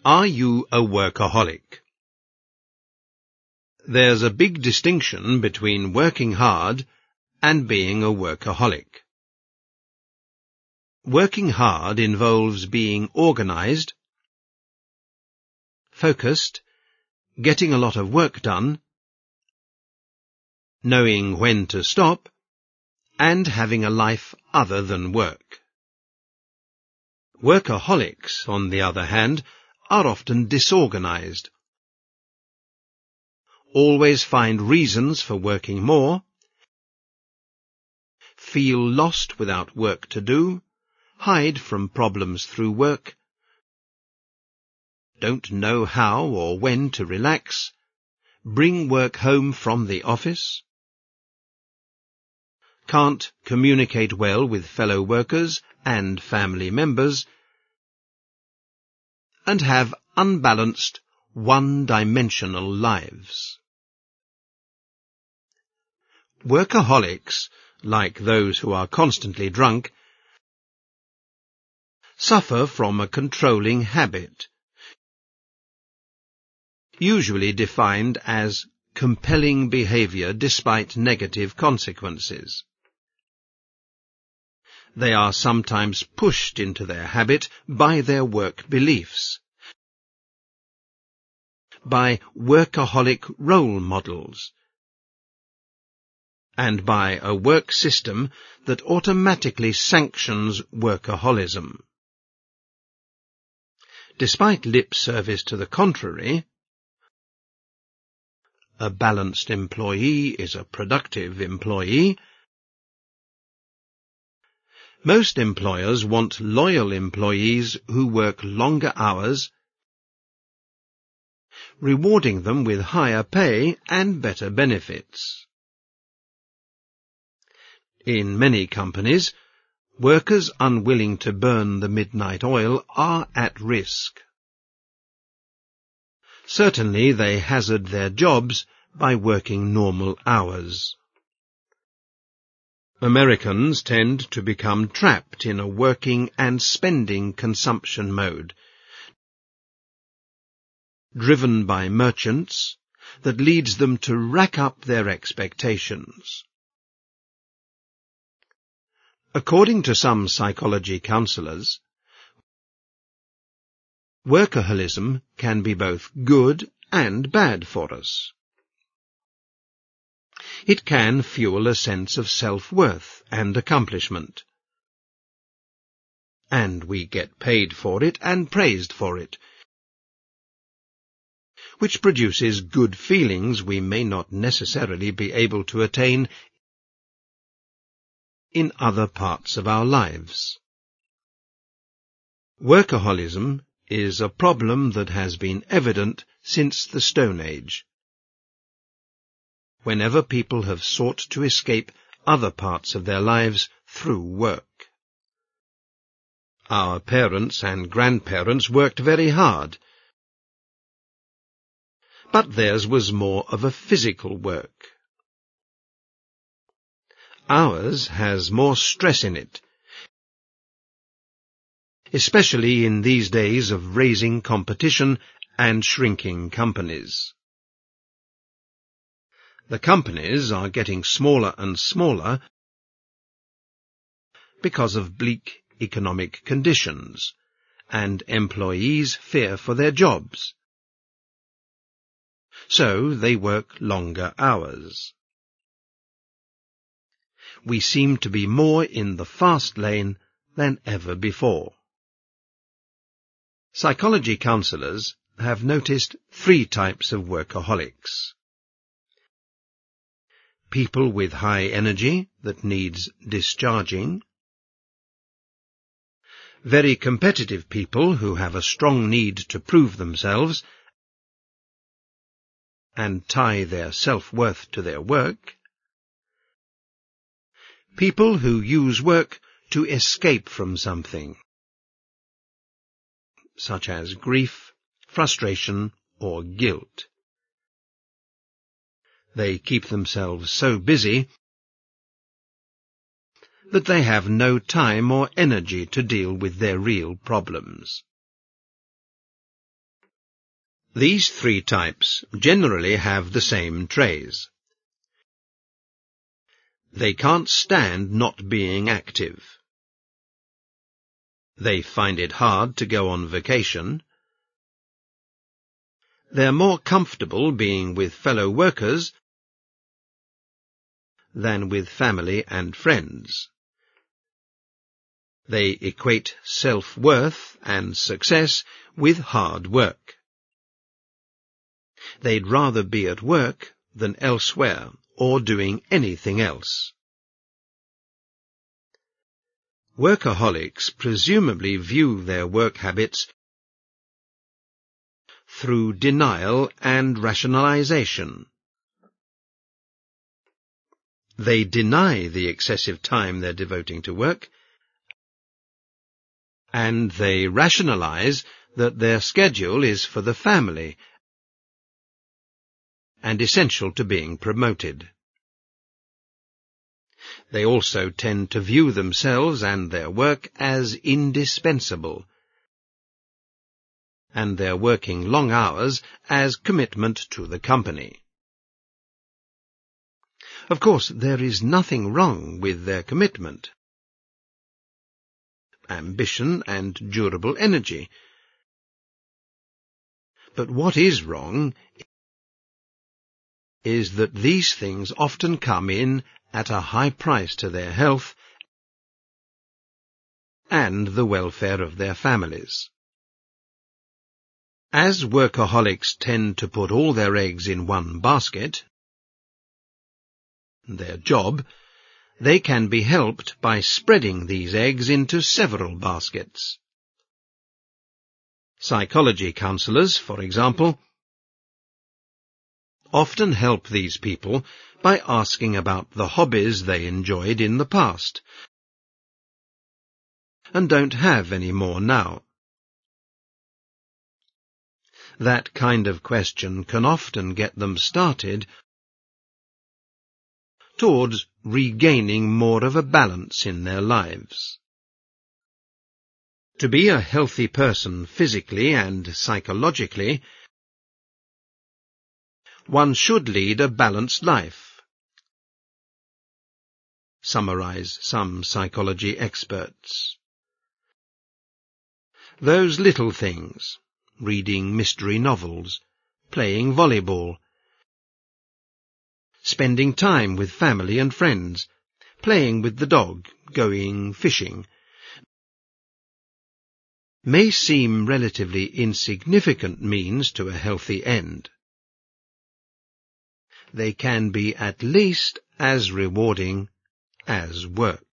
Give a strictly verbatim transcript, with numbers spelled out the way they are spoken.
Are you a workaholic? There's a big distinction between working hard and being a workaholic. Working hard involves being organized, focused, getting a lot of work done, knowing when to stop, and having a life other than work. Workaholics, on the other hand, are often disorganized, always find reasons for working more, feel lost without work to do, hide from problems through work, don't know how or when to relax, bring work home from the office, can't communicate well with fellow workers and family members, and have unbalanced, one-dimensional lives. Workaholics, like those who are constantly drunk, suffer from a controlling habit, usually defined as compelling behavior despite negative consequences. They are sometimes pushed into their habit by their work beliefs, by workaholic role models, and by a work system that automatically sanctions workaholism. Despite lip service to the contrary, a balanced employee is a productive employee, most employers want loyal employees who work longer hours, rewarding them with higher pay and better benefits. In many companies, workers unwilling to burn the midnight oil are at risk. Certainly they hazard their jobs by working normal hours. Americans tend to become trapped in a working and spending consumption mode, driven by merchants, that leads them to rack up their expectations. According to some psychology counselors, workaholism can be both good and bad for us. It can fuel a sense of self-worth and accomplishment. And we get paid for it and praised for it, which produces good feelings we may not necessarily be able to attain in other parts of our lives. Workaholism is a problem that has been evident since the Stone Age, whenever people have sought to escape other parts of their lives through work. Our parents and grandparents worked very hard, but theirs was more of a physical work. Ours has more stress in it, especially in these days of raising competition and shrinking companies. The companies are getting smaller and smaller because of bleak economic conditions, and employees fear for their jobs. So they work longer hours. We seem to be more in the fast lane than ever before. Psychology counselors have noticed three types of workaholics. People with high energy that needs discharging, very competitive people who have a strong need to prove themselves and tie their self-worth to their work, people who use work to escape from something, such as grief, frustration, or guilt. They keep themselves so busy that they have no time or energy to deal with their real problems. These three types generally have the same traits. They can't stand not being active. They find it hard to go on vacation. They're more comfortable being with fellow workers than with family and friends. They equate self-worth and success with hard work. They'd rather be at work than elsewhere or doing anything else. Workaholics presumably view their work habits through denial and rationalization. They deny the excessive time they're devoting to work, and they rationalize that their schedule is for the family and essential to being promoted. They also tend to view themselves and their work as indispensable, and their working long hours as commitment to the company. Of course, there is nothing wrong with their commitment, ambition, and durable energy. But what is wrong is that these things often come in at a high price to their health and the welfare of their families. As workaholics tend to put all their eggs in one basket, their job, they can be helped by spreading these eggs into several baskets. Psychology counselors, for example, often help these people by asking about the hobbies they enjoyed in the past and don't have any more now. That kind of question can often get them started towards regaining more of a balance in their lives. To be a healthy person physically and psychologically, one should lead a balanced life, summarize some psychology experts. Those little things, reading mystery novels, playing volleyball, spending time with family and friends, playing with the dog, going fishing, may seem relatively insignificant means to a healthy end. They can be at least as rewarding as work.